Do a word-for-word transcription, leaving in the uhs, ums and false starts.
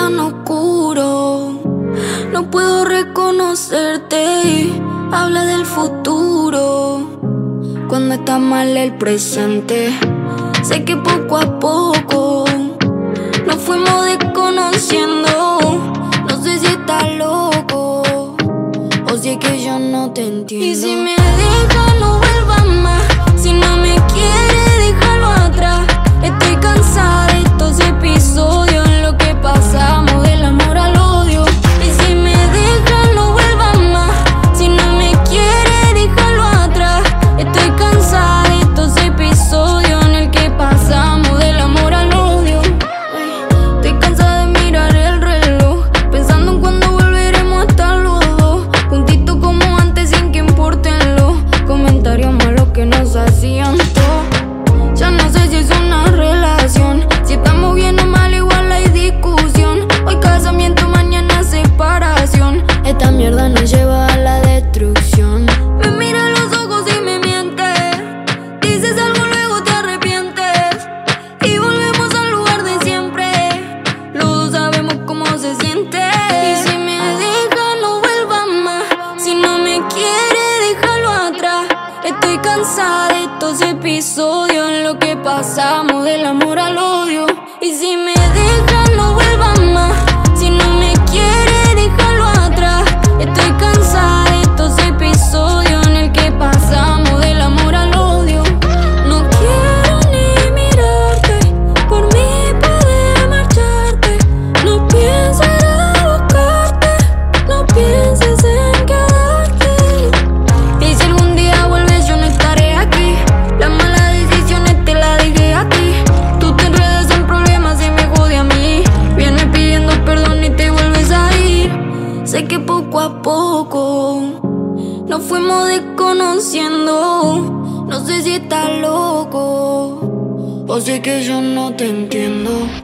tan oscuro. No puedo reconocerte, habla del futuro cuando está mal el presente. Sé que poco a poco nos fuimos desconociendo. No sé si estás loco o si es que yo no te entiendo. Y si me dejas no vuelvas más. Si no me quieres déjalo atrás. Estoy cansada de estos episodios en los que pasamos del amor al odio. Y si me dejas no vuelvas más. Si no me quieres déjalo atrás. Estoy cansada de estos episodios en el que pasamos del amor al odio. Estoy cansada de mirar el reloj, pensando en cuándo volveremos a estar los dos juntitos como antes sin que importen los comentarios malos que nos hacían todos. Ya no sé si es una relación, si estamos bien o mal igual hay discusión. Hoy casamiento, mañana separación. Esta mierda nos lleva a la destrucción. Me mira a los ojos y me mientes. Dices algo luego te arrepientes y volvemos al lugar de siempre. Los dos sabemos cómo se siente. Y si me dejas no vuelvas más. Si no me quieres déjalo atrás. Estoy cansada de estos episodios en los que pasamos del amor al odio. Y si me dejas no vuelvas más. Si no me quieres déjalo atrás. Estoy cansada de estos episodios en el que pasamos del amor al odio. No quiero ni mirarte, por mí puedes marcharte. No pienses en buscarte, no pienses en quedarte. Y si algún día vuelves yo no estaré aquí. Las malas decisiones te las dejé a ti. Tú te enredas en problemas y me jode a mí. Vienes pidiendo perdón y te vuelves a ir. Sé que poco a poco nos fuimos desconociendo. No sé si estás loco o si es que yo no te entiendo.